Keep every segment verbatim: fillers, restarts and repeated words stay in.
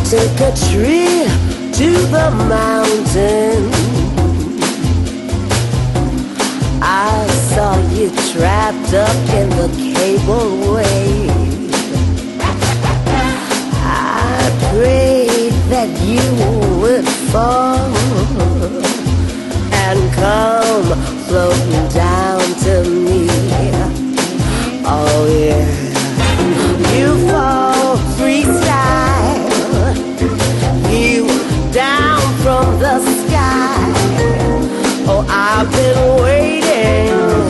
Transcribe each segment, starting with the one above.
Take a trip to the mountain. I saw you trapped up in the cableway. I prayed that you would fall and come floating down to me. Oh yeah, you fall freestyle, you down from the sky. Oh, I've been waiting,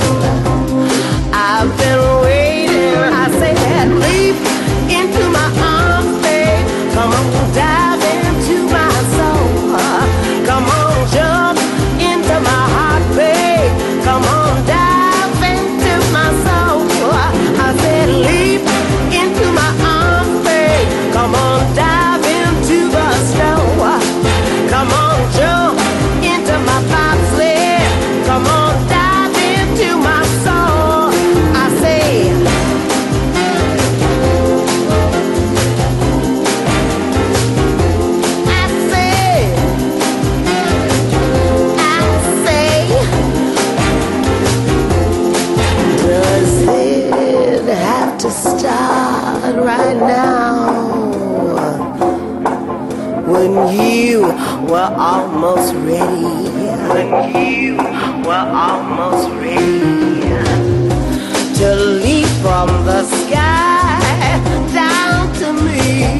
I've been waiting. I said, leap into my arms, babe. Come on, dive into my soul. Come on, jump into my heart, babe. Come on, dive into my soul. I said, leap into my arms, babe. Come on, dive into the snow. Come on, jump into my bobsled. Come on, dive into my soul. I say, I say, I say, does it have to start right now? When you were almost ready, when you were almost ready to leap from the sky down to me,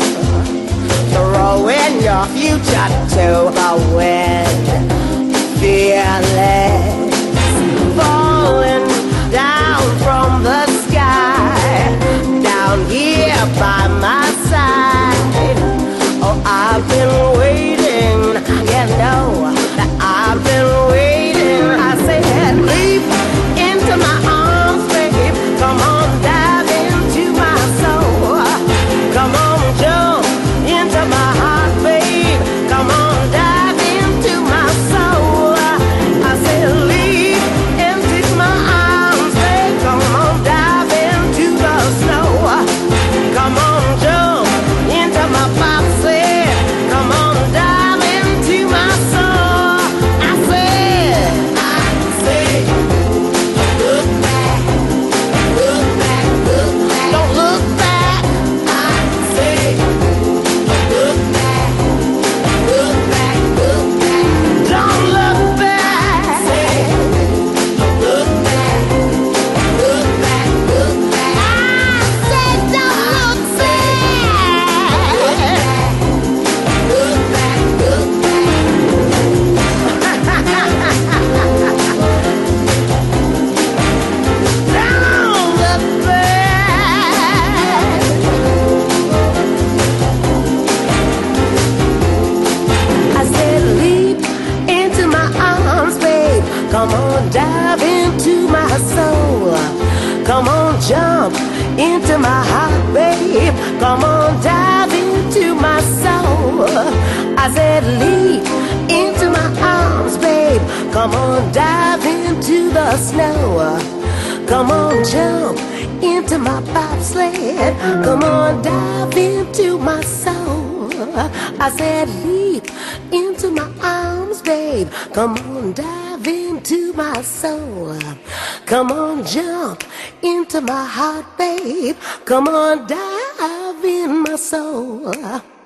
throwing your future to the wind, fearless, falling down from the sky, down here by my side. Oh, I've been waiting, you know, I've been waiting. I said, leap into my arms, babe. Come on, dive into my soul. Come on, jump into my heart, babe. Come on, dive into my soul. I said, leap into my arms, babe. Come on, dive into the snow. Come on, jump into my bobsled. Come on, dive into my soul. I said, I said, look back, look back, look back. Don't look back. I said, look back, look back, look back. Don't look back. I said, look back, look back, look back. I said, don't look back. Look back, look back. Don't look back. I said, leap into my arms, babe. Come on, dive into my soul. Come on, jump into my heart, babe. Come on, dive into my soul. I said, leap into my arms, babe. Come on, dive into the snow. Come on, jump into my bobsled. Come on, dive into my soul. I said, leap into my arms, babe. Come on, dive into my soul. Come on, jump into my heart, babe. Come on, dive in my soul.